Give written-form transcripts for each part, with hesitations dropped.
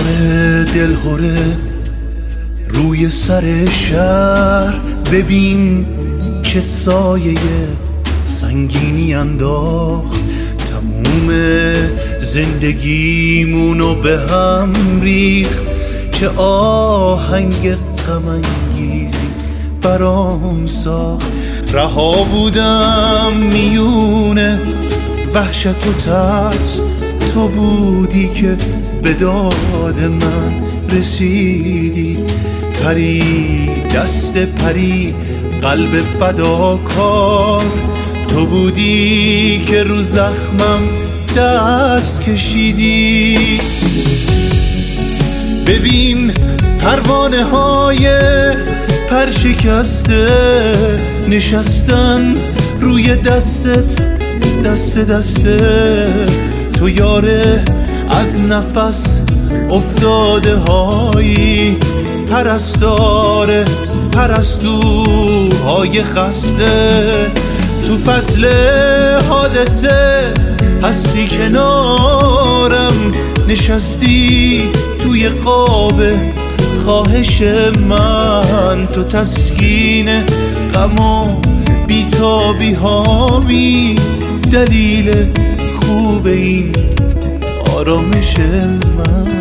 ستاره دلهوره روی سر شهر، ببین چه سایه سنگینی انداخت. تموم زندگیمونو به هم ریخت. چه آهنگ غم انگیزی برام ساخت. رها بودم میونه وحشت و ترس، تو بودی که به داد من رسیدی. پری دست پری قلب فداکار، تو بودی که رو زخمم دست کشیدی. ببین پروانه های پرشکسته نشستن روی دستت، دسته تو یاره از نفس افتاده هایی. پرستار پرستوهای خسته، تو فصل حادثه هستی کنارم، نشستی توی قاب خواهش من. تو تسکین غم و بیتابی هامی، دلیل خوب این آرامش من.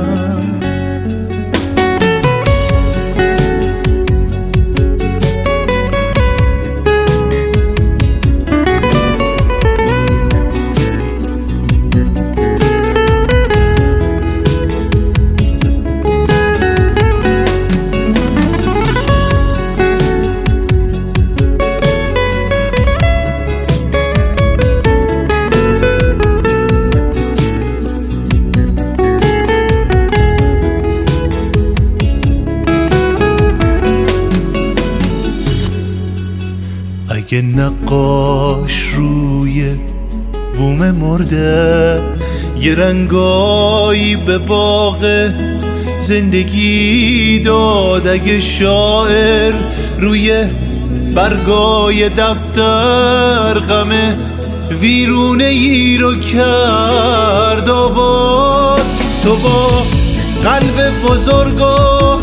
اگه نقاش روی بوم مرده یه رنگایی به باغ زندگی داد، اگه شاعر روی برگای دفتر غم ویرونه ای رو کرد آباد، تو با قلب بزرگ و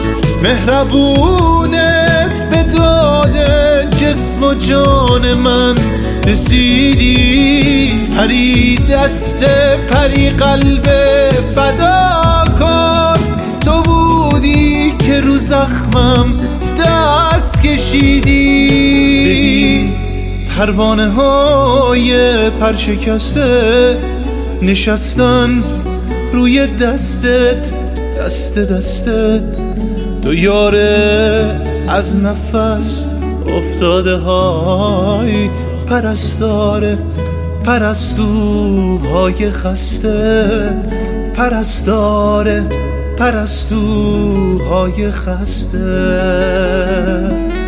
مهربونت به داد جسم و جان من رسیدی. پری دست پری قلب فداکار، تو بودی که رو زخمم دست کشیدی. پروانه های پرشکسته نشستن روی دستت، دسته تو یاره از نفس افتاده های. پرستار پرستوهای خسته، پرستار پرستوهای خسته.